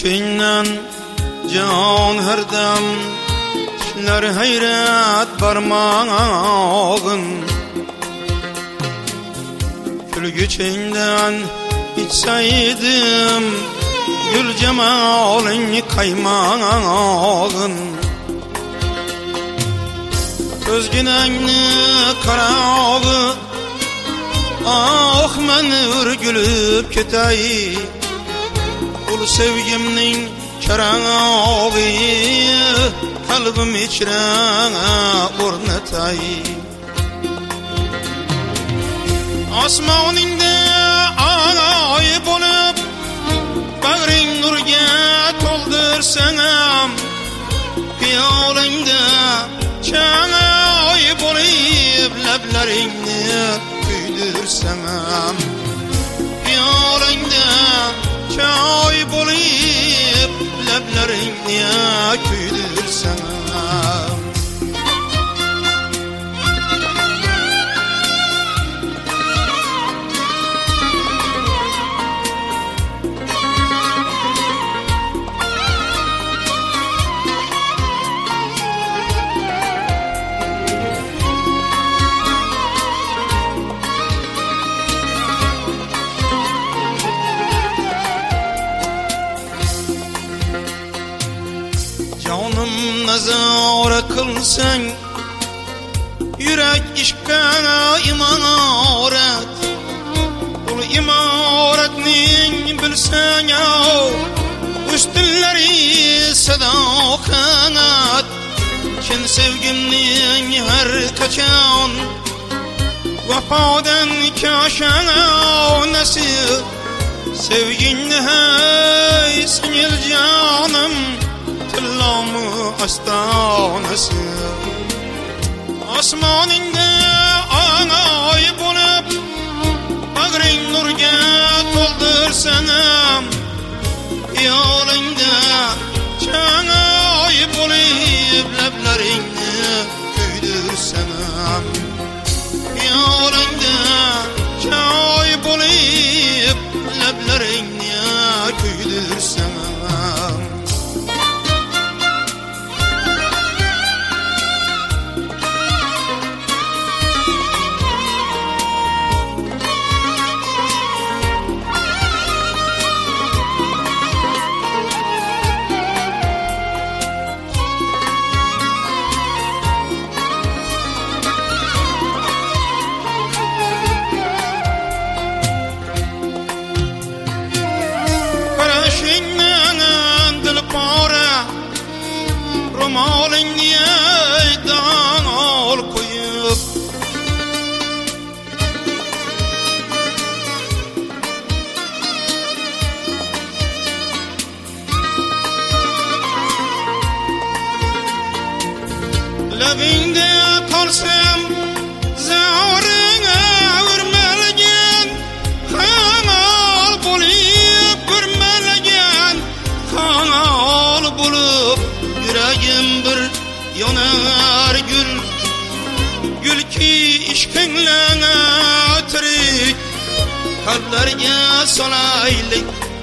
Gülüşünden can herdem Tişler hayret barmağın Gülgüçünden içseydim Gül cemalin kaymağın Özgünenni karağı Ah men ürgülüp ketay Ul sevgimnin karağı Kalbim içre ornatay Asmaninde ay bolup Bağrın nurga toldursanam Piyolingde çay bolup Lablaringni kuydirsanam Piyolingde çay bolup Lablaringni kuydirsanam Canım nazar kılsan Yürek işkana imaret Ul imaretnin bilsen ya Üstünleri sadakat Ken sevgimnin her kaçan Vafadan kaşana nasıl Sevginni hey sinil canım Tillamı astanası Asmaninde anay bulup Bağrın nurga toldursanam Yolunda çanay bulup Lablaringni kuydirsanam Yolunda çay bulup Lablaringni kuydirsanam Romalin yeydan ol koyup Labinde kalsam Zavrına vurmelgen Kanal bulup Vurmelgen Kanal bulup Yüreğim bir yanar gül Gül ki işkenlene tirik Kalplerge solaylık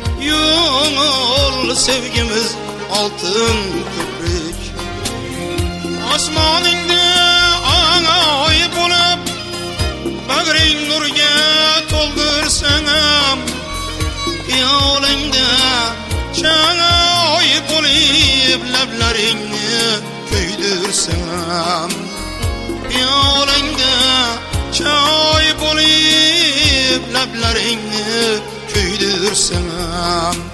Yol sevgimiz altın köprük Asmaninde anay bulup Bağrın nurga toldursanam Yolunda çanay bulup Lablaringni kuydirsanam Yolunda çay bulup Lablaringni kuydirsanam